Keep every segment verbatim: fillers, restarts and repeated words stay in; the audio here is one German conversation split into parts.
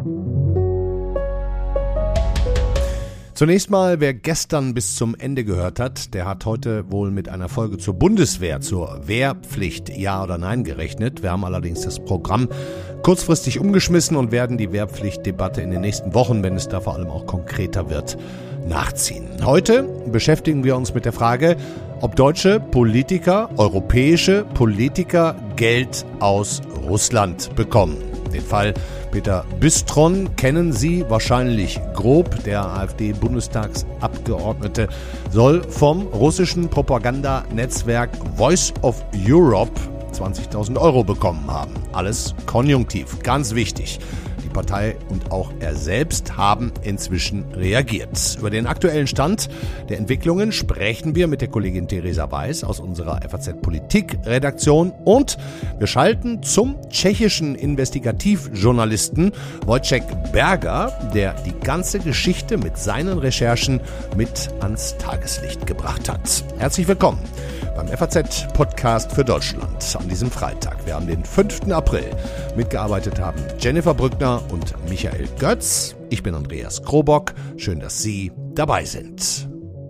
Zunächst mal, wer gestern bis zum Ende gehört hat, der hat heute wohl mit einer Folge zur Bundeswehr, zur Wehrpflicht, ja oder nein gerechnet. Wir haben allerdings das Programm kurzfristig umgeschmissen und werden die Wehrpflichtdebatte in den nächsten Wochen, wenn es da vor allem auch konkreter wird, nachziehen. Heute beschäftigen wir uns mit der Frage, ob deutsche Politiker, europäische Politiker Geld aus Russland bekommen. Den Fall Peter Bistron kennen Sie wahrscheinlich grob. Der AfD-Bundestagsabgeordnete soll vom russischen Propagandanetzwerk Voice of Europe zwanzigtausend Euro bekommen haben. Alles konjunktiv, ganz wichtig. Die Partei und auch er selbst haben inzwischen reagiert. Über den aktuellen Stand der Entwicklungen sprechen wir mit der Kollegin Theresa Weiß aus unserer F A Z-Politik-Redaktion und wir schalten zum tschechischen Investigativjournalisten Wojciech Berger, der die ganze Geschichte mit seinen Recherchen mit ans Tageslicht gebracht hat. Herzlich willkommen beim F A Z-Podcast für Deutschland an diesem Freitag. Wir haben den fünften April. Mitgearbeitet haben Jennifer Brückner und Michael Götz. Ich bin Andreas Krobock. Schön, dass Sie dabei sind.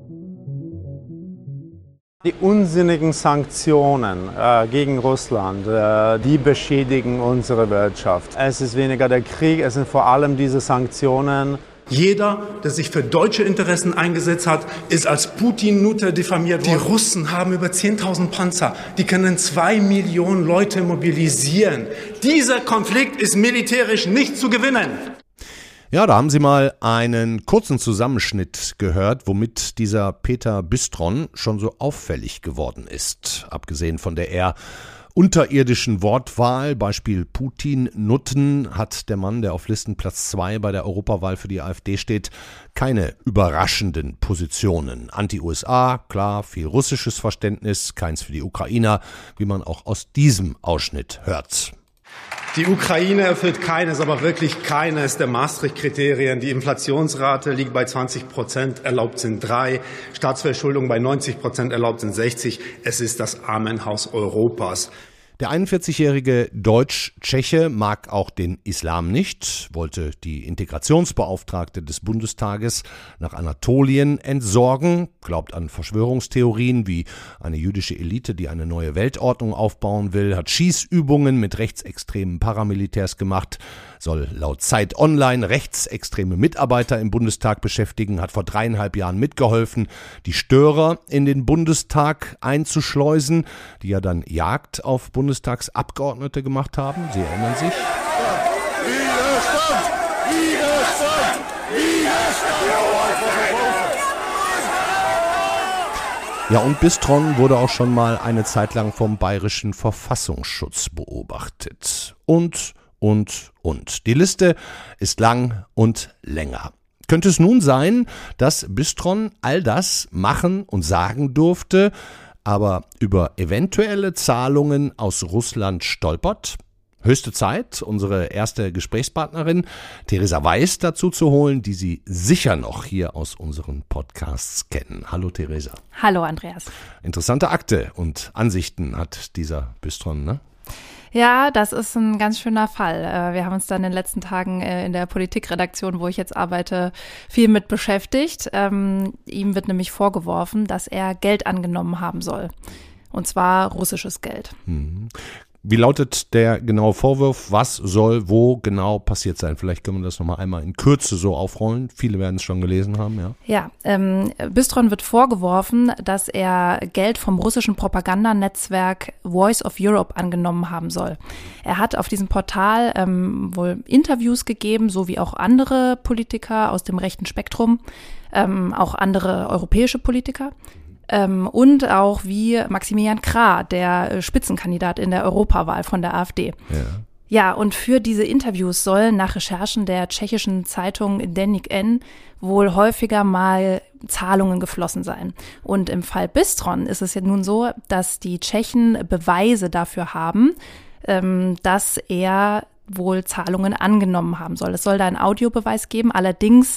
Die unsinnigen Sanktionen äh, gegen Russland, äh, die beschädigen unsere Wirtschaft. Es ist weniger der Krieg, es sind vor allem diese Sanktionen. Jeder, der sich für deutsche Interessen eingesetzt hat, ist als Putin-Nutte diffamiert worden. Die Russen haben über zehntausend Panzer. Die können zwei Millionen Leute mobilisieren. Dieser Konflikt ist militärisch nicht zu gewinnen. Ja, da haben Sie mal einen kurzen Zusammenschnitt gehört, womit dieser Peter Bistron schon so auffällig geworden ist. Abgesehen von der eher unterirdischen Wortwahl, Beispiel Putin-Nutten, hat der Mann, der auf Listenplatz zwei bei der Europawahl für die AfD steht, keine überraschenden Positionen. Anti-U S A, klar, viel russisches Verständnis, keins für die Ukrainer, wie man auch aus diesem Ausschnitt hört. Die Ukraine erfüllt keines, aber wirklich keines der Maastricht-Kriterien. Die Inflationsrate liegt bei zwanzig Prozent, erlaubt sind drei. Staatsverschuldung bei neunzig Prozent, erlaubt sind sechzig. Es ist das Armenhaus Europas. Der einundvierzigjährige Deutsch-Tscheche mag auch den Islam nicht, wollte die Integrationsbeauftragte des Bundestages nach Anatolien entsorgen, glaubt an Verschwörungstheorien wie eine jüdische Elite, die eine neue Weltordnung aufbauen will, hat Schießübungen mit rechtsextremen Paramilitärs gemacht, soll laut Zeit Online rechtsextreme Mitarbeiter im Bundestag beschäftigen, hat vor dreieinhalb Jahren mitgeholfen, die Störer in den Bundestag einzuschleusen, die ja dann Jagd auf Bundestagsabgeordnete gemacht haben. Sie erinnern sich? Widerstand! Widerstand! Widerstand! Ja, und Bistron wurde auch schon mal eine Zeit lang vom Bayerischen Verfassungsschutz beobachtet. Und Und, und. Die Liste ist lang und länger. Könnte es nun sein, dass Bistron all das machen und sagen durfte, aber über eventuelle Zahlungen aus Russland stolpert? Höchste Zeit, unsere erste Gesprächspartnerin Theresa Weiß dazu zu holen, die Sie sicher noch hier aus unseren Podcasts kennen. Hallo Theresa. Hallo Andreas. Interessante Akte und Ansichten hat dieser Bistron, ne? Ja, das ist ein ganz schöner Fall. Wir haben uns dann in den letzten Tagen in der Politikredaktion, wo ich jetzt arbeite, viel mit beschäftigt. Ihm wird nämlich vorgeworfen, dass er Geld angenommen haben soll. Und zwar russisches Geld. Mhm. Wie lautet der genaue Vorwurf? Was soll wo genau passiert sein? Vielleicht können wir das nochmal einmal in Kürze so aufrollen. Viele werden es schon gelesen haben, ja. Ja, ähm, Bistron wird vorgeworfen, dass er Geld vom russischen Propagandanetzwerk Voice of Europe angenommen haben soll. Er hat auf diesem Portal ähm, wohl Interviews gegeben, so wie auch andere Politiker aus dem rechten Spektrum, ähm, auch andere europäische Politiker. Ähm, und auch wie Maximilian Krah, der Spitzenkandidat in der Europawahl von der AfD. Ja. Ja, und für diese Interviews sollen nach Recherchen der tschechischen Zeitung Deník N wohl häufiger mal Zahlungen geflossen sein. Und im Fall Bistron ist es ja nun so, dass die Tschechen Beweise dafür haben, ähm, dass er wohl Zahlungen angenommen haben soll. Es soll da einen Audiobeweis geben, allerdings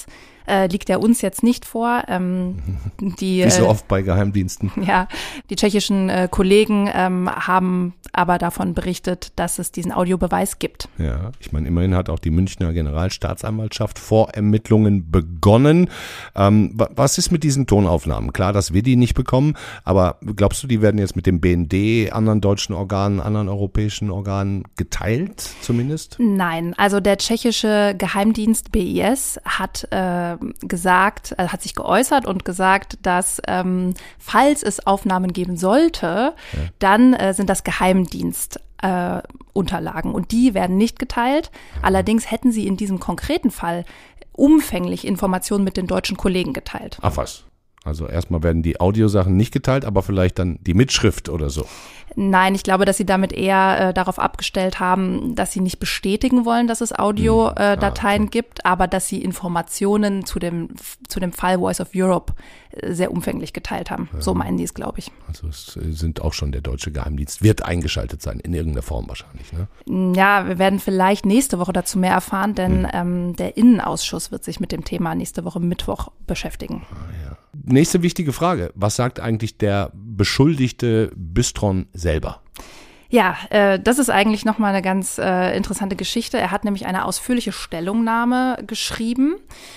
äh, liegt er uns jetzt nicht vor. Ähm, die, Wie so oft bei Geheimdiensten. Ja, die tschechischen äh, Kollegen ähm, haben aber davon berichtet, dass es diesen Audiobeweis gibt. Ja, ich meine, immerhin hat auch die Münchner Generalstaatsanwaltschaft Vorermittlungen begonnen. Ähm, was ist mit diesen Tonaufnahmen? Klar, dass wir die nicht bekommen, aber glaubst du, die werden jetzt mit dem B N D, anderen deutschen Organen, anderen europäischen Organen geteilt zumindest? Nein, also der tschechische Geheimdienst B I S hat äh, gesagt, äh, hat sich geäußert und gesagt, dass ähm, falls es Aufnahmen geben sollte, ja. dann äh, sind das Geheimdienstunterlagen äh, und die werden nicht geteilt. Allerdings hätten sie in diesem konkreten Fall umfänglich Informationen mit den deutschen Kollegen geteilt. Ach was. Also erstmal werden die Audiosachen nicht geteilt, aber vielleicht dann die Mitschrift oder so. Nein, ich glaube, dass sie damit eher äh, darauf abgestellt haben, dass sie nicht bestätigen wollen, dass es Audiodateien äh, ah, okay. gibt, aber dass sie Informationen zu dem zu dem Fall Voice of Europe äh, sehr umfänglich geteilt haben. Ja. So meinen die es, glaube ich. Also es sind auch schon der deutsche Geheimdienst, wird eingeschaltet sein, in irgendeiner Form wahrscheinlich, ne? Ja, wir werden vielleicht nächste Woche dazu mehr erfahren, denn hm. ähm, der Innenausschuss wird sich mit dem Thema nächste Woche Mittwoch beschäftigen. Ah, ja. Nächste wichtige Frage. Was sagt eigentlich der beschuldigte Bystron selber? Ja, äh, das ist eigentlich nochmal eine ganz äh, interessante Geschichte. Er hat nämlich eine ausführliche Stellungnahme geschrieben.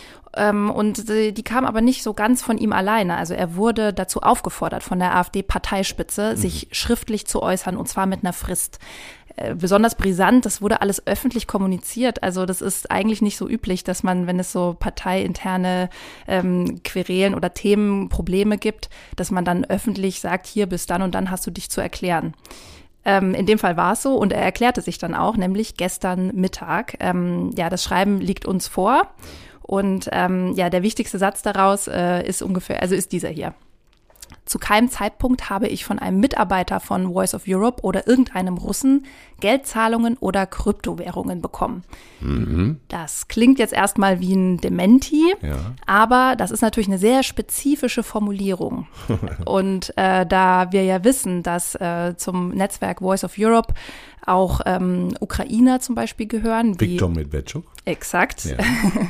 Ähm, und die, die kam aber nicht so ganz von ihm alleine. Also er wurde dazu aufgefordert von der AfD-Parteispitze, mhm. sich schriftlich zu äußern, und zwar mit einer Frist. Äh, besonders brisant, das wurde alles öffentlich kommuniziert. Also das ist eigentlich nicht so üblich, dass man, wenn es so parteiinterne ähm, Querelen oder Themenprobleme gibt, dass man dann öffentlich sagt, hier bis dann und dann hast du dich zu erklären. Ähm, in dem Fall war es so und er erklärte sich dann auch, nämlich gestern Mittag. Ähm, ja, das Schreiben liegt uns vor. Und ähm, ja, der wichtigste Satz daraus äh, ist ungefähr, also ist dieser hier. Zu keinem Zeitpunkt habe ich von einem Mitarbeiter von Voice of Europe oder irgendeinem Russen Geldzahlungen oder Kryptowährungen bekommen. Mhm. Das klingt jetzt erstmal wie ein Dementi, ja. aber das ist natürlich eine sehr spezifische Formulierung. Und äh, da wir ja wissen, dass äh, zum Netzwerk Voice of Europe auch ähm, Ukrainer zum Beispiel gehören. Wie, Viktor Medvedchuk. Exakt. Ja.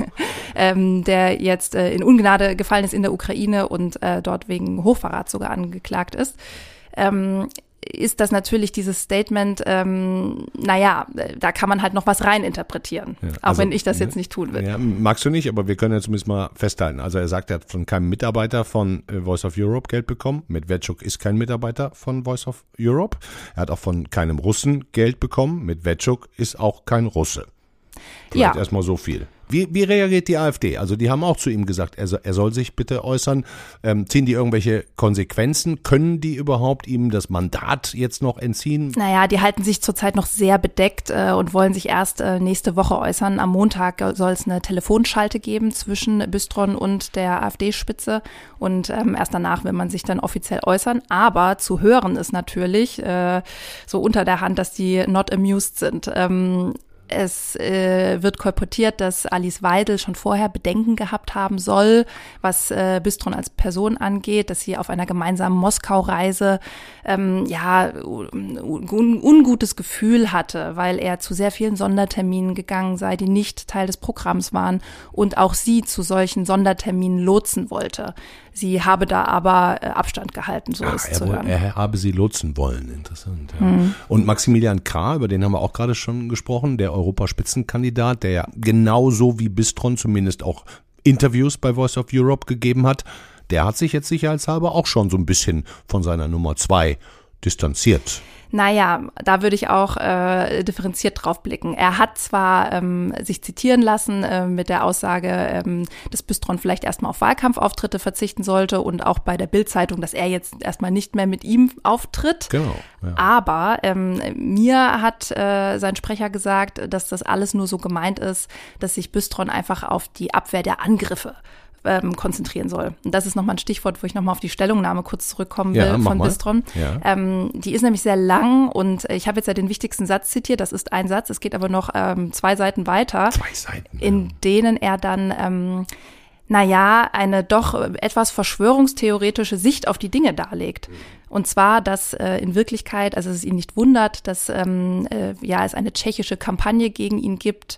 ähm, der jetzt äh, in Ungnade gefallen ist in der Ukraine und äh, dort wegen Hochverrats sogar angeklagt ist. Ähm, ist das natürlich dieses Statement, ähm, naja, da kann man halt noch was reininterpretieren, ja, auch also, wenn ich das jetzt nicht tun will. Ja, magst du nicht, aber wir können ja zumindest mal festhalten. Also er sagt, er hat von keinem Mitarbeiter von Voice of Europe Geld bekommen. Medvedchuk ist kein Mitarbeiter von Voice of Europe. Er hat auch von keinem Russen Geld bekommen. Medvedchuk ist auch kein Russe. Vielleicht ja. erstmal so viel. Wie, wie reagiert die AfD? Also die haben auch zu ihm gesagt, er, er soll sich bitte äußern. Ähm, ziehen die irgendwelche Konsequenzen? Können die überhaupt ihm das Mandat jetzt noch entziehen? Naja, die halten sich zurzeit noch sehr bedeckt äh, und wollen sich erst äh, nächste Woche äußern. Am Montag soll es eine Telefonschalte geben zwischen Bystron und der AfD-Spitze und ähm, erst danach will man sich dann offiziell äußern. Aber zu hören ist natürlich äh, so unter der Hand, dass die not amused sind. Ähm, Es äh, wird kolportiert, dass Alice Weidel schon vorher Bedenken gehabt haben soll, was äh, Bystron als Person angeht, dass sie auf einer gemeinsamen Moskau-Reise ähm, ja un- ungutes Gefühl hatte, weil er zu sehr vielen Sonderterminen gegangen sei, die nicht Teil des Programms waren und auch sie zu solchen Sonderterminen lotsen wollte. Sie habe da aber äh, Abstand gehalten, so Ach, ist er, zu hören. Er habe sie lotsen wollen, interessant. Ja. Mhm. Und Maximilian Krah, über den haben wir auch gerade schon gesprochen, der Europaspitzenkandidat, der ja genauso wie Bystron zumindest auch Interviews bei Voice of Europe gegeben hat, der hat sich jetzt sicherheitshalber auch schon so ein bisschen von seiner Nummer zwei distanziert. Naja, da würde ich auch äh, differenziert drauf blicken. Er hat zwar ähm, sich zitieren lassen äh, mit der Aussage, ähm, dass Bystron vielleicht erstmal auf Wahlkampfauftritte verzichten sollte und auch bei der Bild-Zeitung, dass er jetzt erstmal nicht mehr mit ihm auftritt. Genau. Ja. Aber ähm, mir hat äh, sein Sprecher gesagt, dass das alles nur so gemeint ist, dass sich Bystron einfach auf die Abwehr der Angriffe Ähm, konzentrieren soll. Und das ist nochmal ein Stichwort, wo ich nochmal auf die Stellungnahme kurz zurückkommen will, ja, von Bystron. Ja. Ähm, die ist nämlich sehr lang und ich habe jetzt ja den wichtigsten Satz zitiert, das ist ein Satz, es geht aber noch ähm, zwei Seiten weiter, zwei Seiten, in ja. denen er dann ähm, naja, eine doch etwas verschwörungstheoretische Sicht auf die Dinge darlegt. Und zwar, dass äh, in Wirklichkeit, also es ihn nicht wundert, dass ähm, äh, ja es eine tschechische Kampagne gegen ihn gibt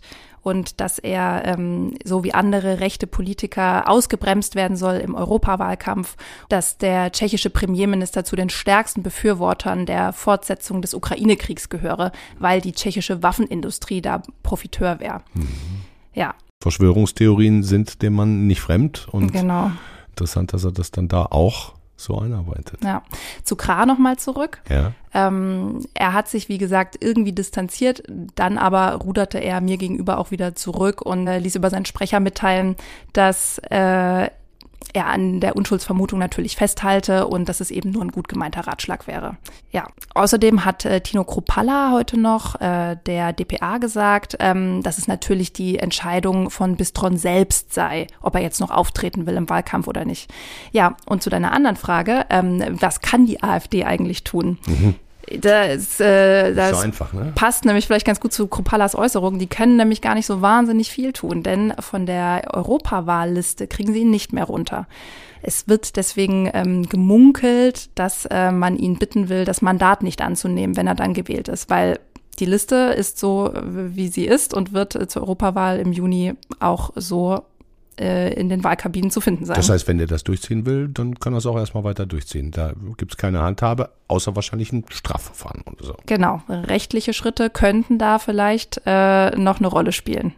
und dass er ähm, so wie andere rechte Politiker ausgebremst werden soll im Europawahlkampf, dass der tschechische Premierminister zu den stärksten Befürwortern der Fortsetzung des Ukraine-Kriegs gehöre, weil die tschechische Waffenindustrie da Profiteur wäre. Mhm. Ja. Verschwörungstheorien sind dem Mann nicht fremd und genau. Interessant, dass er das dann da auch so einarbeitet. Ja, zu Krah nochmal zurück. Ja. Ähm, er hat sich, wie gesagt, irgendwie distanziert, dann aber ruderte er mir gegenüber auch wieder zurück und äh, ließ über seinen Sprecher mitteilen, dass äh, er an der Unschuldsvermutung natürlich festhalte und dass es eben nur ein gut gemeinter Ratschlag wäre. Ja, außerdem hat äh, Tino Kruppalla heute noch, äh, der D P A, gesagt, ähm, dass es natürlich die Entscheidung von Bistron selbst sei, ob er jetzt noch auftreten will im Wahlkampf oder nicht. Ja, und zu deiner anderen Frage, ähm, was kann die AfD eigentlich tun? Mhm. Das, äh, das so einfach, ne? passt nämlich vielleicht ganz gut zu Kruppallas Äußerungen. Die können nämlich gar nicht so wahnsinnig viel tun, denn von der Europawahlliste kriegen sie ihn nicht mehr runter. Es wird deswegen ähm, gemunkelt, dass äh, man ihn bitten will, das Mandat nicht anzunehmen, wenn er dann gewählt ist, weil die Liste ist so, wie sie ist und wird äh, zur Europawahl im Juni auch so in den Wahlkabinen zu finden sein. Das heißt, wenn der das durchziehen will, dann kann er es auch erstmal weiter durchziehen. Da gibt es keine Handhabe, außer wahrscheinlich ein Strafverfahren oder so. Genau, rechtliche Schritte könnten da vielleicht äh, noch eine Rolle spielen.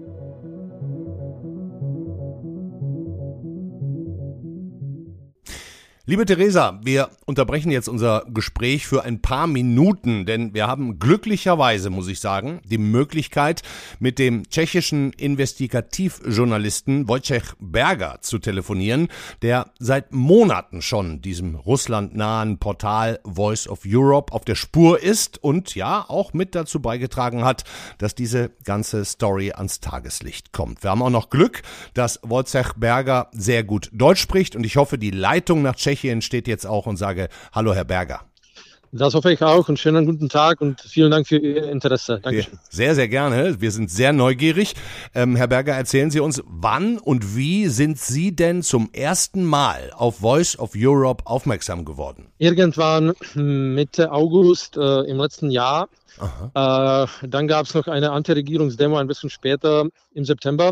Liebe Theresa, wir unterbrechen jetzt unser Gespräch für ein paar Minuten, denn wir haben glücklicherweise, muss ich sagen, die Möglichkeit, mit dem tschechischen Investigativjournalisten Wojciech Berger zu telefonieren, der seit Monaten schon diesem russlandnahen Portal Voice of Europe auf der Spur ist und ja auch mit dazu beigetragen hat, dass diese ganze Story ans Tageslicht kommt. Wir haben auch noch Glück, dass Wojciech Berger sehr gut Deutsch spricht und ich hoffe, die Leitung nach Tschechien steht jetzt auch und sage, hallo Herr Berger. Das hoffe ich auch und schönen guten Tag und vielen Dank für Ihr Interesse. Dankeschön. Sehr, sehr gerne. Wir sind sehr neugierig. Ähm, Herr Berger, erzählen Sie uns, wann und wie sind Sie denn zum ersten Mal auf Voice of Europe aufmerksam geworden? Irgendwann Mitte August äh, im letzten Jahr. Äh, dann gab es noch eine Antiregierungsdemo ein bisschen später im September.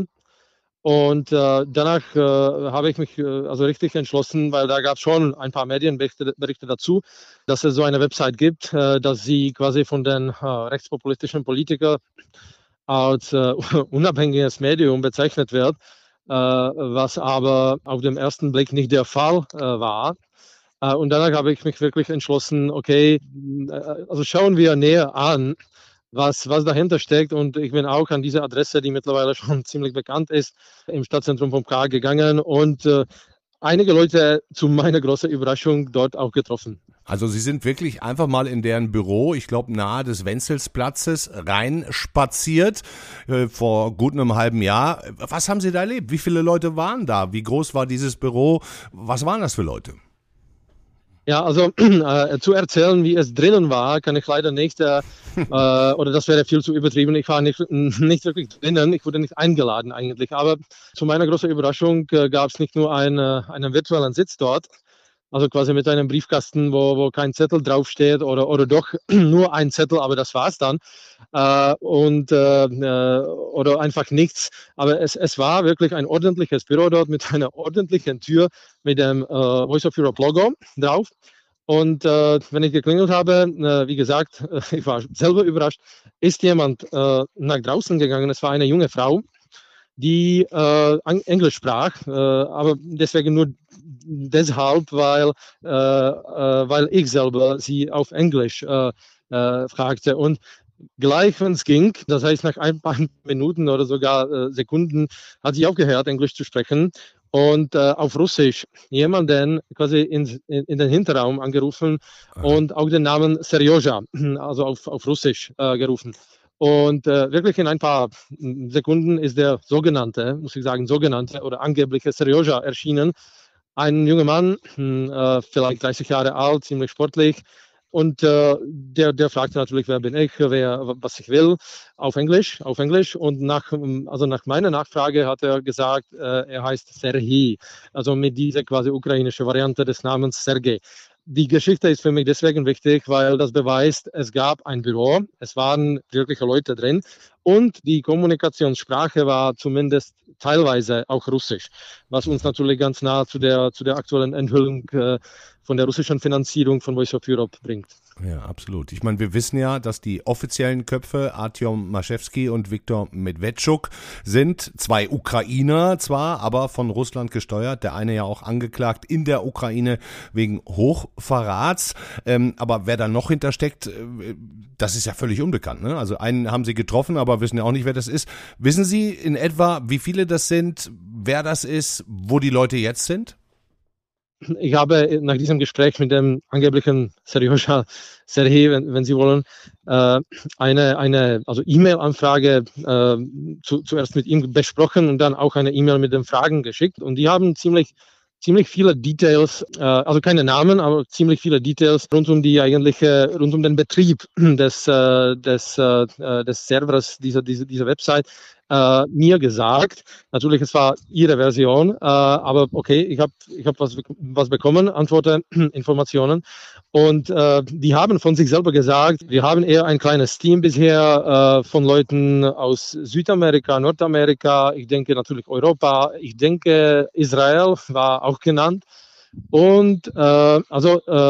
Und äh, danach äh, habe ich mich äh, also richtig entschlossen, weil da gab es schon ein paar Medienberichte Berichte dazu, dass es so eine Website gibt, äh, dass sie quasi von den äh, rechtspopulistischen Politikern als äh, unabhängiges Medium bezeichnet wird, äh, was aber auf den ersten Blick nicht der Fall äh, war. Äh, und danach habe ich mich wirklich entschlossen, okay, äh, also schauen wir näher an, Was, was dahinter steckt. Und ich bin auch an diese Adresse, die mittlerweile schon ziemlich bekannt ist, im Stadtzentrum von Prag gegangen und äh, einige Leute zu meiner großen Überraschung dort auch getroffen. Also Sie sind wirklich einfach mal in deren Büro, ich glaube nahe des Wenzelsplatzes, reinspaziert äh, vor gut einem halben Jahr. Was haben Sie da erlebt? Wie viele Leute waren da? Wie groß war dieses Büro? Was waren das für Leute? Ja, also äh, zu erzählen, wie es drinnen war, kann ich leider nicht, äh, äh, oder das wäre viel zu übertrieben. Ich war nicht, nicht wirklich drinnen, ich wurde nicht eingeladen eigentlich. Aber zu meiner großen Überraschung äh, gab es nicht nur ein, äh, einen virtuellen Sitz dort, also quasi mit einem Briefkasten, wo, wo kein Zettel draufsteht oder, oder doch nur ein Zettel, aber das war's dann. Äh, und, äh, oder einfach nichts. Aber es, es war wirklich ein ordentliches Büro dort mit einer ordentlichen Tür mit dem äh, Voice of Europe Logo drauf. Und äh, wenn ich geklingelt habe, äh, wie gesagt, äh, ich war selber überrascht, ist jemand äh, nach draußen gegangen. Es war eine junge Frau, die äh, Englisch sprach, äh, aber deswegen nur deshalb, weil, äh, äh, weil ich selber sie auf Englisch äh, äh, fragte. Und gleich, wenn es ging, das heißt nach ein paar Minuten oder sogar äh, Sekunden, hat sie aufgehört, Englisch zu sprechen und äh, auf Russisch jemanden quasi in, in, in den Hinterraum angerufen und auch den Namen Serjoja, also auf, auf Russisch äh, gerufen. Und äh, wirklich in ein paar Sekunden ist der sogenannte, muss ich sagen, sogenannte oder angebliche Serjoja erschienen. Ein junger Mann, äh, vielleicht dreißig Jahre alt, ziemlich sportlich. Und äh, der, der fragte natürlich, wer bin ich, wer, was ich will, auf Englisch, auf Englisch. Und nach, also nach meiner Nachfrage hat er gesagt, äh, er heißt Serhii, also mit dieser quasi ukrainischen Variante des Namens Sergei. die Geschichte ist für mich deswegen wichtig, weil das beweist, es gab ein Büro, es waren wirkliche Leute drin und die Kommunikationssprache war zumindest teilweise auch Russisch, was uns natürlich ganz nah zu der, zu der aktuellen Enthüllung äh, von der russischen Finanzierung von Voice of Europe bringt. Ja, absolut. Ich meine, wir wissen ja, dass die offiziellen Köpfe Artyom Maszewski und Viktor Medvedchuk sind. Zwei Ukrainer zwar, aber von Russland gesteuert. Der eine ja auch angeklagt in der Ukraine wegen Hochverrats. Ähm, aber wer da noch hintersteckt, äh, das ist ja völlig unbekannt, ne? Also einen haben sie getroffen, aber wissen ja auch nicht, wer das ist. Wissen Sie in etwa, wie viele das sind, wer das ist, wo die Leute jetzt sind? Ich habe nach diesem Gespräch mit dem angeblichen Serjoscha Serhij, wenn, wenn Sie wollen, äh, eine, eine also E-Mail-Anfrage äh, zu, zuerst mit ihm besprochen und dann auch eine E-Mail mit den Fragen geschickt. Und die haben ziemlich ziemlich viele Details, äh, also keine Namen, aber ziemlich viele Details rund um die eigentliche, rund um den Betrieb des, äh, des, äh, des Servers dieser, dieser, dieser Website äh, mir gesagt. Natürlich, es war ihre Version, äh, aber okay, ich habe ich hab was, was bekommen, Antworten, Informationen. Und äh, die haben von sich selber gesagt, wir haben eher ein kleines Team bisher äh, von Leuten aus Südamerika, Nordamerika, ich denke natürlich Europa, ich denke Israel war auch genannt. Und äh, also äh,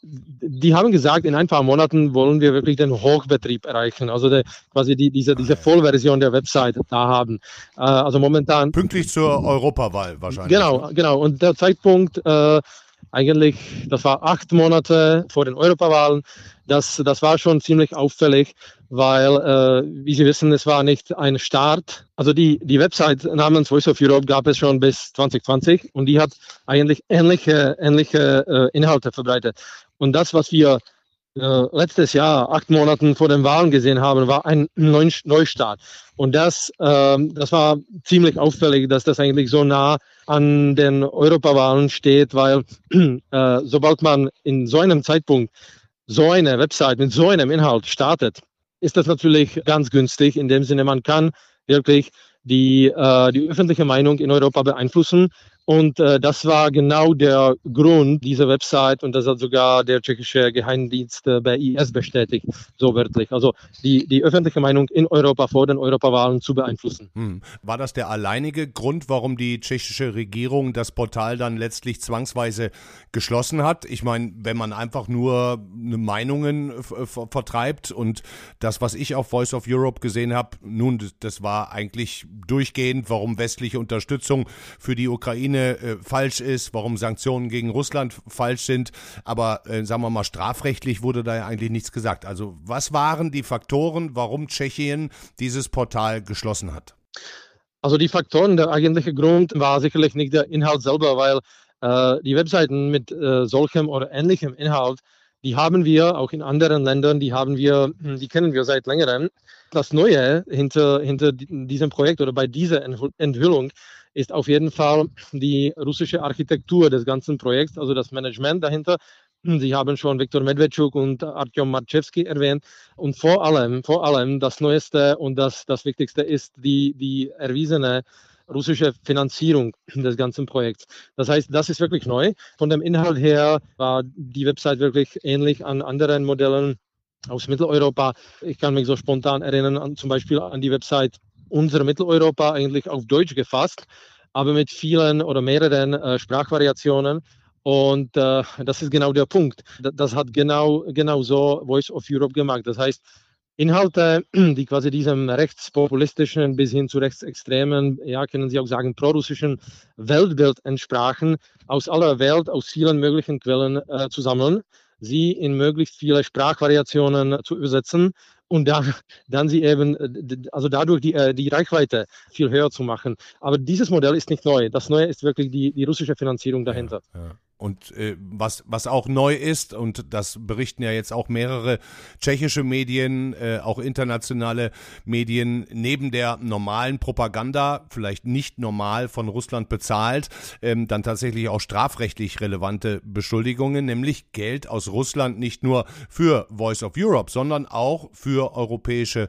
die haben gesagt, in ein paar Monaten wollen wir wirklich den Hochbetrieb erreichen, also der, quasi die, diese, diese Vollversion der Website da haben. Äh, also momentan... Pünktlich zur Europawahl wahrscheinlich. Genau, genau. Und der Zeitpunkt... Äh, Eigentlich, das war acht Monate vor den Europawahlen. Das, das war schon ziemlich auffällig, weil, äh, wie Sie wissen, es war nicht ein Start. Also die, die Website namens Voice of Europe gab es schon bis zwanzig zwanzig und die hat eigentlich ähnliche, ähnliche äh, Inhalte verbreitet. Und das, was wir äh, letztes Jahr, acht Monaten vor den Wahlen gesehen haben, war ein Neustart. Und das, äh, das war ziemlich auffällig, dass das eigentlich so nah an den Europawahlen steht, weil äh, sobald man in so einem Zeitpunkt so eine Website mit so einem Inhalt startet, ist das natürlich ganz günstig. In dem Sinne, man kann wirklich die, äh, die öffentliche Meinung in Europa beeinflussen. Und äh, das war genau der Grund dieser Website und das hat sogar der tschechische Geheimdienst äh, bei I S bestätigt, so wörtlich. Also die, die öffentliche Meinung in Europa vor den Europawahlen zu beeinflussen. Hm. War das der alleinige Grund, warum die tschechische Regierung das Portal dann letztlich zwangsweise geschlossen hat? Ich meine, wenn man einfach nur Meinungen f- vertreibt und das, was ich auf Voice of Europe gesehen habe, nun, das, das war eigentlich durchgehend, warum westliche Unterstützung für die Ukraine Äh, falsch ist, warum Sanktionen gegen Russland falsch sind, aber äh, sagen wir mal, strafrechtlich wurde da ja eigentlich nichts gesagt. Also was waren die Faktoren, warum Tschechien dieses Portal geschlossen hat? Also die Faktoren, der eigentliche Grund war sicherlich nicht der Inhalt selber, weil äh, die Webseiten mit äh, solchem oder ähnlichem Inhalt, die haben wir auch in anderen Ländern, die haben wir, die kennen wir seit längerem. Das Neue hinter, hinter diesem Projekt oder bei dieser Enthüllung ist auf jeden Fall die russische Architektur des ganzen Projekts, also das Management dahinter. Sie haben schon Viktor Medvedchuk und Artyom Maszewski erwähnt. Und vor allem, vor allem das Neueste und das, das Wichtigste ist die, die erwiesene russische Finanzierung des ganzen Projekts. Das heißt, das ist wirklich neu. Von dem Inhalt her war die Website wirklich ähnlich an anderen Modellen aus Mitteleuropa. Ich kann mich so spontan erinnern an zum Beispiel an die Website Unser Mitteleuropa, eigentlich auf Deutsch gefasst, aber mit vielen oder mehreren äh, Sprachvariationen. Und äh, das ist genau der Punkt. Das, das hat genau, genau so Voice of Europe gemacht. Das heißt, Inhalte, die quasi diesem rechtspopulistischen bis hin zu rechtsextremen, ja, können Sie auch sagen, prorussischen Weltbild entsprachen, aus aller Welt, aus vielen möglichen Quellen äh, zu sammeln, sie in möglichst viele Sprachvariationen zu übersetzen und dann, dann sie eben, also dadurch die, die Reichweite viel höher zu machen. Aber dieses Modell ist nicht neu. Das Neue ist wirklich die, die russische Finanzierung dahinter. Ja, ja. Und äh, was, was auch neu ist, und das berichten ja jetzt auch mehrere tschechische Medien, äh, auch internationale Medien, neben der normalen Propaganda, vielleicht nicht normal von Russland bezahlt, ähm, dann tatsächlich auch strafrechtlich relevante Beschuldigungen, nämlich Geld aus Russland nicht nur für Voice of Europe, sondern auch für europäische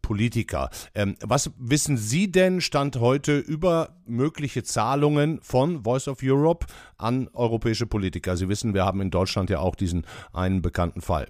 Politiker. Ähm, was wissen Sie denn Stand heute über mögliche Zahlungen von Voice of Europe an europäische Politiker? Sie wissen, wir haben in Deutschland ja auch diesen einen bekannten Fall.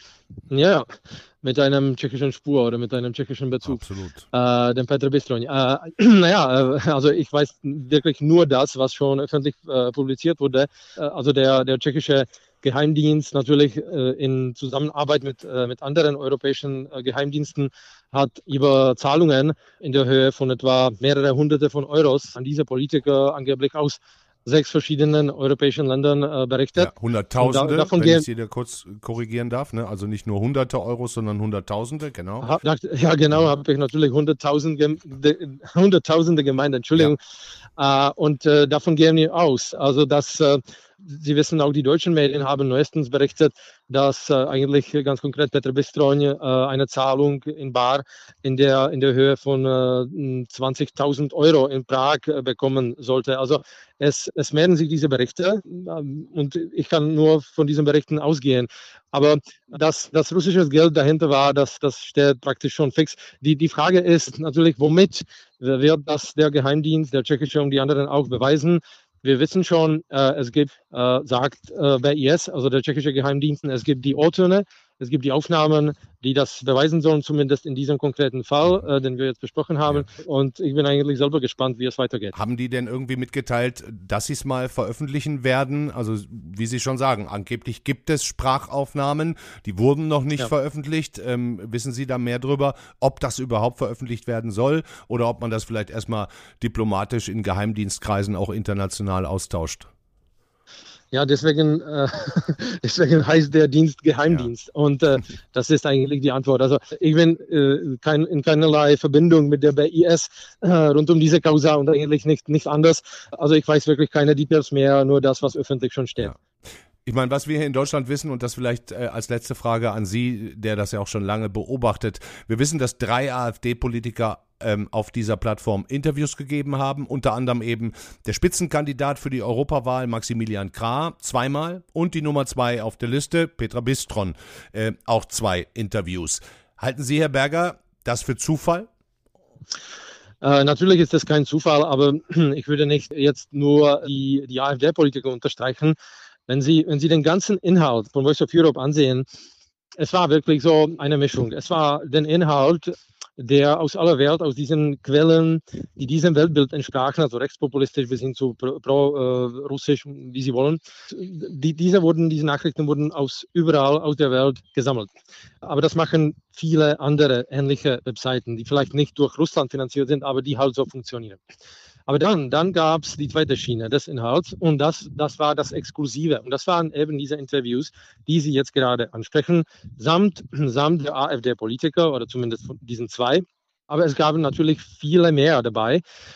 Ja, mit einem tschechischen Spur oder mit einem tschechischen Bezug. Absolut. Äh, den Petr Bistroň. Äh, naja, äh, also ich weiß wirklich nur das, was schon öffentlich äh, publiziert wurde. Äh, also der, der tschechische Geheimdienst natürlich äh, in Zusammenarbeit mit, äh, mit anderen europäischen äh, Geheimdiensten hat über Zahlungen in der Höhe von etwa mehrere Hunderte von Euros an diese Politiker angeblich aus sechs verschiedenen europäischen Ländern äh, berichtet. Ja, Hunderttausende, da, wenn ich Sie da kurz korrigieren darf. Ne? Also nicht nur Hunderte Euros, sondern Hunderttausende, genau. Ha, ja, genau, habe ich natürlich Hunderttausende, Hunderttausende gemeint, Entschuldigung. Ja. Äh, und äh, davon gehen wir aus. Also, dass äh, Sie wissen, auch die deutschen Medien haben neuestens berichtet, dass äh, eigentlich ganz konkret Petr Bistroň äh, eine Zahlung in bar in der, in der Höhe von äh, zwanzigtausend Euro in Prag äh, bekommen sollte. Also es, es mehren sich diese Berichte ähm, und ich kann nur von diesen Berichten ausgehen. Aber dass das russische Geld dahinter war, das, das steht praktisch schon fix. Die, die Frage ist natürlich, womit wird das der Geheimdienst, der tschechische und die anderen auch beweisen? Wir wissen schon, äh, es gibt, äh, sagt äh, B I S, also der tschechische Geheimdienst, es gibt die O-Töne, es gibt die Aufnahmen, die das beweisen sollen, zumindest in diesem konkreten Fall, äh, den wir jetzt besprochen haben. Ja. Und ich bin eigentlich selber gespannt, wie es weitergeht. Haben die denn irgendwie mitgeteilt, dass sie es mal veröffentlichen werden? Also wie Sie schon sagen, angeblich gibt es Sprachaufnahmen, die wurden noch nicht ja. veröffentlicht. Ähm, wissen Sie da mehr drüber, ob das überhaupt veröffentlicht werden soll oder ob man das vielleicht erstmal diplomatisch in Geheimdienstkreisen auch international austauscht? Ja, deswegen, äh, deswegen heißt der Dienst Geheimdienst. Ja. Und äh, das ist eigentlich die Antwort. Also ich bin äh, kein, in keinerlei Verbindung mit der B I S äh, rund um diese Causa und eigentlich nicht, nicht anders. Also ich weiß wirklich keine Details mehr, nur das, was öffentlich schon steht. Ja. Ich meine, was wir hier in Deutschland wissen, und das vielleicht äh, als letzte Frage an Sie, der das ja auch schon lange beobachtet, wir wissen, dass drei AfD-Politiker ähm, auf dieser Plattform Interviews gegeben haben, unter anderem eben der Spitzenkandidat für die Europawahl, Maximilian Krah, zweimal, und die Nummer zwei auf der Liste, Petr Bistroň, äh, auch zwei Interviews. Halten Sie, Herr Berger, das für Zufall? Äh, natürlich ist das kein Zufall, aber ich würde nicht jetzt nur die, die AfD-Politiker unterstreichen. Wenn Sie, wenn Sie den ganzen Inhalt von Voice of Europe ansehen, es war wirklich so eine Mischung. Es war der Inhalt, der aus aller Welt, aus diesen Quellen, die diesem Weltbild entsprachen, also rechtspopulistisch bis hin zu pro-russisch, pro, äh, wie Sie wollen, die, diese, wurden, diese Nachrichten wurden aus überall aus der Welt gesammelt. Aber das machen viele andere ähnliche Webseiten, die vielleicht nicht durch Russland finanziert sind, aber die halt so funktionieren. Aber dann, dann gab es die zweite Schiene des Inhalts und das, das war das Exklusive. Und das waren eben diese Interviews, die Sie jetzt gerade ansprechen, samt, samt der AfD-Politiker oder zumindest von diesen zwei. Aber es gab natürlich viele mehr dabei.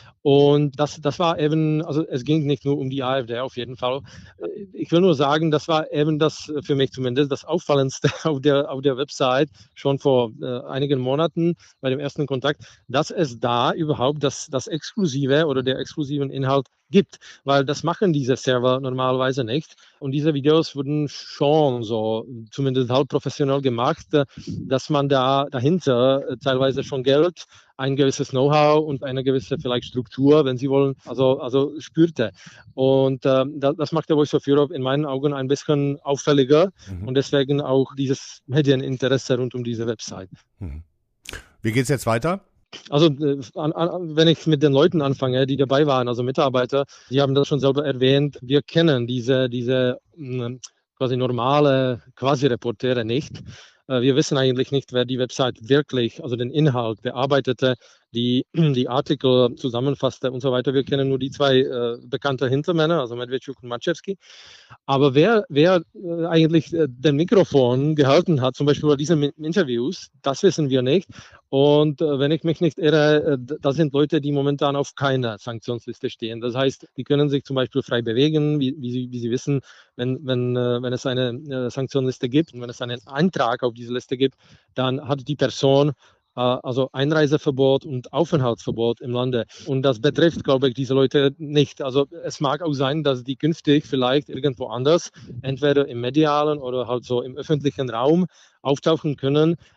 Und das, das war eben, also es ging nicht nur um die AfD auf jeden Fall. Ich will nur sagen, das war eben das, für mich zumindest, das Auffallendste auf der, auf der Website schon vor äh, einigen Monaten bei dem ersten Kontakt, dass es da überhaupt das, das Exklusive oder der exklusiven Inhalt gibt, weil das machen diese Server normalerweise nicht. Und diese Videos wurden schon so, zumindest halb professionell gemacht, dass man da dahinter teilweise schon Geld, ein gewisses Know-how und eine gewisse vielleicht Struktur, wenn Sie wollen, also, also spürte. Und äh, das macht der Voice of Europe in meinen Augen ein bisschen auffälliger mhm. und deswegen auch dieses Medieninteresse rund um diese Website. Mhm. Wie geht es jetzt weiter? Also an, an, wenn ich mit den Leuten anfange, die dabei waren, also Mitarbeiter, die haben das schon selber erwähnt, wir kennen diese, diese mh, quasi normale Quasi-Reportere nicht. Äh, wir wissen eigentlich nicht, wer die Website wirklich, also den Inhalt bearbeitete, die, die Artikel zusammenfasste und so weiter. Wir kennen nur die zwei äh, bekannte Hintermänner, also Medvedchuk und Maciejewski. Aber wer, wer äh, eigentlich äh, den Mikrofon gehalten hat, zum Beispiel bei diesen Interviews, das wissen wir nicht. Und äh, wenn ich mich nicht irre, äh, das sind Leute, die momentan auf keiner Sanktionsliste stehen. Das heißt, die können sich zum Beispiel frei bewegen, wie, wie, Sie, wie Sie wissen, wenn, wenn, äh, wenn es eine äh, Sanktionsliste gibt und wenn es einen Eintrag auf diese Liste gibt, dann hat die Person also Einreiseverbot und Aufenthaltsverbot im Lande. Und das betrifft, glaube ich, diese Leute nicht. Also es mag auch sein, dass die künftig vielleicht irgendwo anders, entweder im medialen oder halt so im öffentlichen Raum auftauchen können.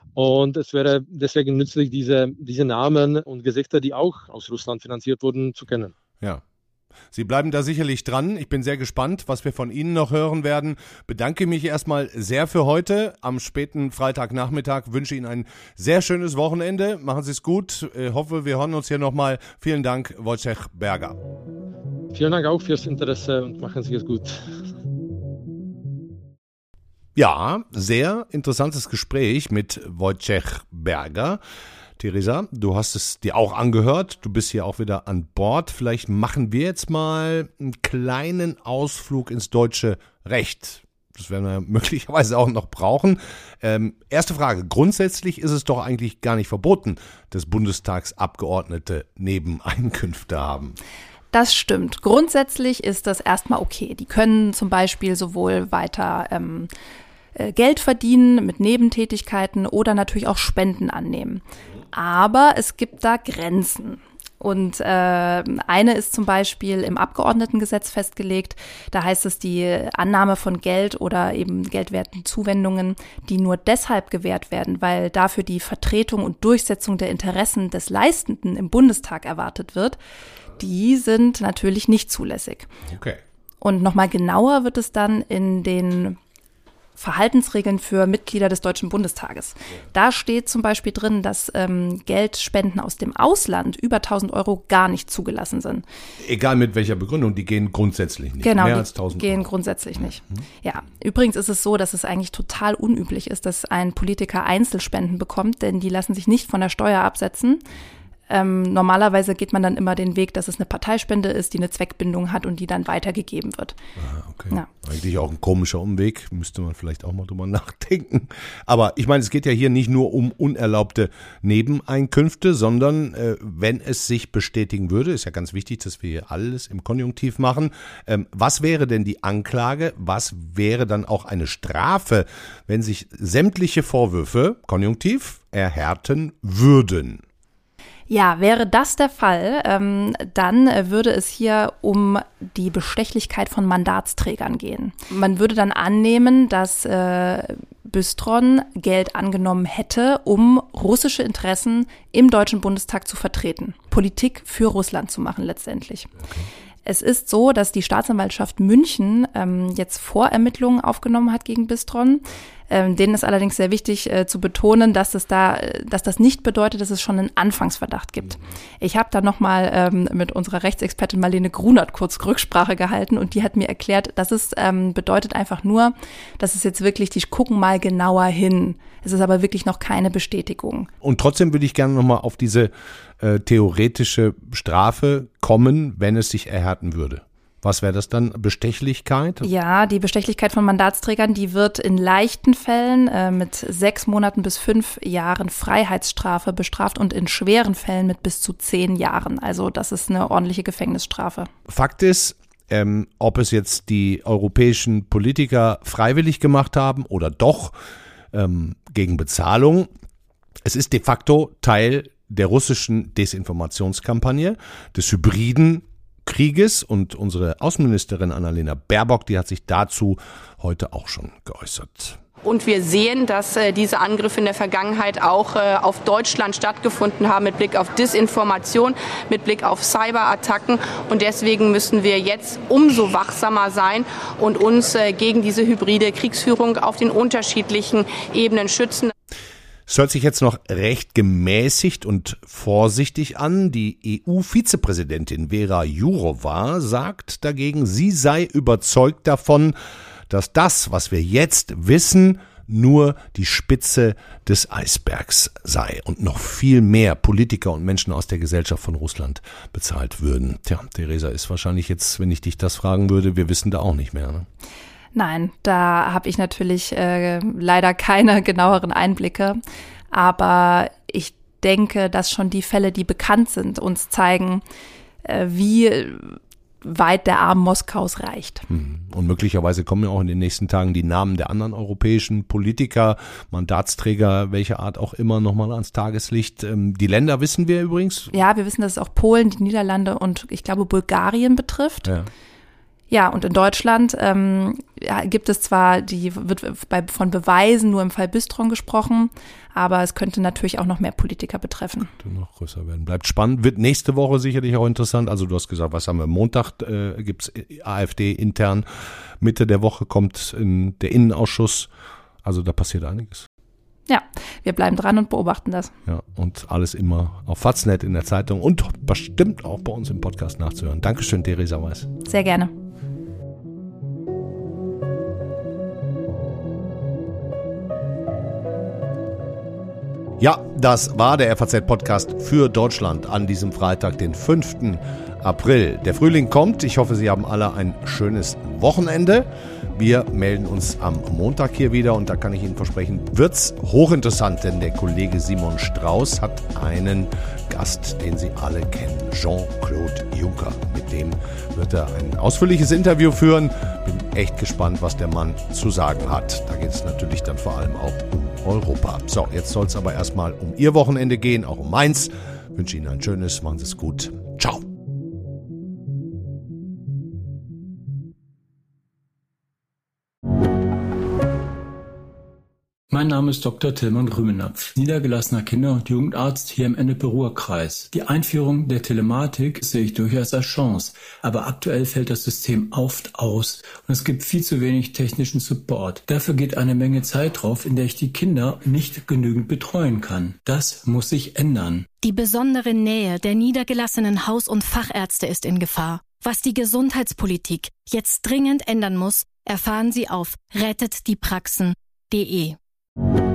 Und es wäre deswegen nützlich, diese, diese Namen und Gesichter, die auch aus Russland finanziert wurden, zu kennen. Ja. Sie bleiben da sicherlich dran. Ich bin sehr gespannt, was wir von Ihnen noch hören werden. Bedanke mich erstmal sehr für heute. Am späten Freitagnachmittag wünsche Ihnen ein sehr schönes Wochenende. Machen Sie es gut. Ich hoffe, wir hören uns hier nochmal. Vielen Dank, Wojciech Berger. Vielen Dank auch fürs Interesse und machen Sie es gut. Ja, sehr interessantes Gespräch mit Wojciech Berger. Theresa, du hast es dir auch angehört, du bist hier auch wieder an Bord. Vielleicht machen wir jetzt mal einen kleinen Ausflug ins deutsche Recht. Das werden wir möglicherweise auch noch brauchen. Ähm, erste Frage, grundsätzlich ist es doch eigentlich gar nicht verboten, dass Bundestagsabgeordnete Nebeneinkünfte haben. Das stimmt. Grundsätzlich ist das erstmal okay. Die können zum Beispiel sowohl weiter ähm, Geld verdienen mit Nebentätigkeiten oder natürlich auch Spenden annehmen. Aber es gibt da Grenzen. Und äh, eine ist zum Beispiel im Abgeordnetengesetz festgelegt. Da heißt es, die Annahme von Geld oder eben geldwerten Zuwendungen, die nur deshalb gewährt werden, weil dafür die Vertretung und Durchsetzung der Interessen des Leistenden im Bundestag erwartet wird, die sind natürlich nicht zulässig. Okay. Und nochmal genauer wird es dann in den Verhaltensregeln für Mitglieder des Deutschen Bundestages. Da steht zum Beispiel drin, dass ähm, Geldspenden aus dem Ausland über tausend Euro gar nicht zugelassen sind. Egal mit welcher Begründung, die gehen grundsätzlich nicht. Genau, mehr die als tausend gehen Euro. Grundsätzlich nicht. Mhm. Ja, übrigens ist es so, dass es eigentlich total unüblich ist, dass ein Politiker Einzelspenden bekommt, denn die lassen sich nicht von der Steuer absetzen. Ähm, normalerweise geht man dann immer den Weg, dass es eine Parteispende ist, die eine Zweckbindung hat und die dann weitergegeben wird. Ah, okay. Ja. Eigentlich auch ein komischer Umweg, müsste man vielleicht auch mal drüber nachdenken. Aber ich meine, es geht ja hier nicht nur um unerlaubte Nebeneinkünfte, sondern äh, wenn es sich bestätigen würde, ist ja ganz wichtig, dass wir hier alles im Konjunktiv machen. Ähm, was wäre denn die Anklage? Was wäre dann auch eine Strafe, wenn sich sämtliche Vorwürfe, Konjunktiv, erhärten würden? Ja, wäre das der Fall, ähm, dann würde es hier um die Bestechlichkeit von Mandatsträgern gehen. Man würde dann annehmen, dass äh, Bystron Geld angenommen hätte, um russische Interessen im Deutschen Bundestag zu vertreten. Politik für Russland zu machen letztendlich. Okay. Es ist so, dass die Staatsanwaltschaft München ähm, jetzt Vorermittlungen aufgenommen hat gegen Bystron. Ähm, denen ist allerdings sehr wichtig äh, zu betonen, dass es da, dass das nicht bedeutet, dass es schon einen Anfangsverdacht gibt. Ich habe da nochmal ähm, mit unserer Rechtsexpertin Marlene Grunert kurz Rücksprache gehalten und die hat mir erklärt, dass es ähm, bedeutet einfach nur, dass es jetzt wirklich, die gucken mal genauer hin. Es ist aber wirklich noch keine Bestätigung. Und trotzdem würde ich gerne nochmal auf diese äh, theoretische Strafe kommen, wenn es sich erhärten würde. Was wäre das dann? Bestechlichkeit? Ja, die Bestechlichkeit von Mandatsträgern, die wird in leichten Fällen äh, mit sechs Monaten bis fünf Jahren Freiheitsstrafe bestraft und in schweren Fällen mit bis zu zehn Jahren. Also das ist eine ordentliche Gefängnisstrafe. Fakt ist, ähm, ob es jetzt die europäischen Politiker freiwillig gemacht haben oder doch ähm, gegen Bezahlung, es ist de facto Teil der russischen Desinformationskampagne, des hybriden Krieges, und unsere Außenministerin Annalena Baerbock, die hat sich dazu heute auch schon geäußert. Und wir sehen, dass äh, diese Angriffe in der Vergangenheit auch äh, auf Deutschland stattgefunden haben mit Blick auf Desinformation, mit Blick auf Cyberattacken. Und deswegen müssen wir jetzt umso wachsamer sein und uns äh, gegen diese hybride Kriegsführung auf den unterschiedlichen Ebenen schützen. Es hört sich jetzt noch recht gemäßigt und vorsichtig an. Die E U-Vizepräsidentin Vera Jourova sagt dagegen, sie sei überzeugt davon, dass das, was wir jetzt wissen, nur die Spitze des Eisbergs sei und noch viel mehr Politiker und Menschen aus der Gesellschaft von Russland bezahlt würden. Tja, Theresa, ist wahrscheinlich jetzt, wenn ich dich das fragen würde, wir wissen da auch nicht mehr, ne? Nein, da habe ich natürlich äh, leider keine genaueren Einblicke, aber ich denke, dass schon die Fälle, die bekannt sind, uns zeigen, äh, wie weit der Arm Moskaus reicht. Und möglicherweise kommen ja auch in den nächsten Tagen die Namen der anderen europäischen Politiker, Mandatsträger, welcher Art auch immer, nochmal ans Tageslicht. Die Länder wissen wir übrigens. Ja, wir wissen, dass es auch Polen, die Niederlande und ich glaube Bulgarien betrifft. Ja. Ja, und in Deutschland ähm, ja, gibt es zwar, die wird bei, von Beweisen nur im Fall Bistron gesprochen, aber es könnte natürlich auch noch mehr Politiker betreffen. Könnte noch größer werden. Bleibt spannend, wird nächste Woche sicherlich auch interessant. Also du hast gesagt, was haben wir? Montag äh, gibt es AfD intern, Mitte der Woche kommt in der Innenausschuss. Also da passiert einiges. Ja, wir bleiben dran und beobachten das. Ja, und alles immer auf Faznet in der Zeitung und bestimmt auch bei uns im Podcast nachzuhören. Dankeschön, Theresa Weiß. Sehr gerne. Ja, das war der F A Z-Podcast für Deutschland an diesem Freitag, den fünften April. Der Frühling kommt. Ich hoffe, Sie haben alle ein schönes Wochenende. Wir melden uns am Montag hier wieder und da kann ich Ihnen versprechen, wird's hochinteressant, denn der Kollege Simon Strauß hat einen Gast, den Sie alle kennen, Jean-Claude Juncker. Mit dem wird er ein ausführliches Interview führen. Bin echt gespannt, was der Mann zu sagen hat. Da geht es natürlich dann vor allem auch um Europa. So, jetzt soll es aber erstmal um Ihr Wochenende gehen, auch um meins. Ich wünsche Ihnen ein schönes, machen Sie es gut. Ciao. Mein Name ist Doktor Tilman Rümenapf, niedergelassener Kinder- und Jugendarzt hier im Ennepe-Ruhr-Kreis. Die Einführung der Telematik sehe ich durchaus als Chance, aber aktuell fällt das System oft aus und es gibt viel zu wenig technischen Support. Dafür geht eine Menge Zeit drauf, in der ich die Kinder nicht genügend betreuen kann. Das muss sich ändern. Die besondere Nähe der niedergelassenen Haus- und Fachärzte ist in Gefahr. Was die Gesundheitspolitik jetzt dringend ändern muss, erfahren Sie auf rettet die praxen punkt de.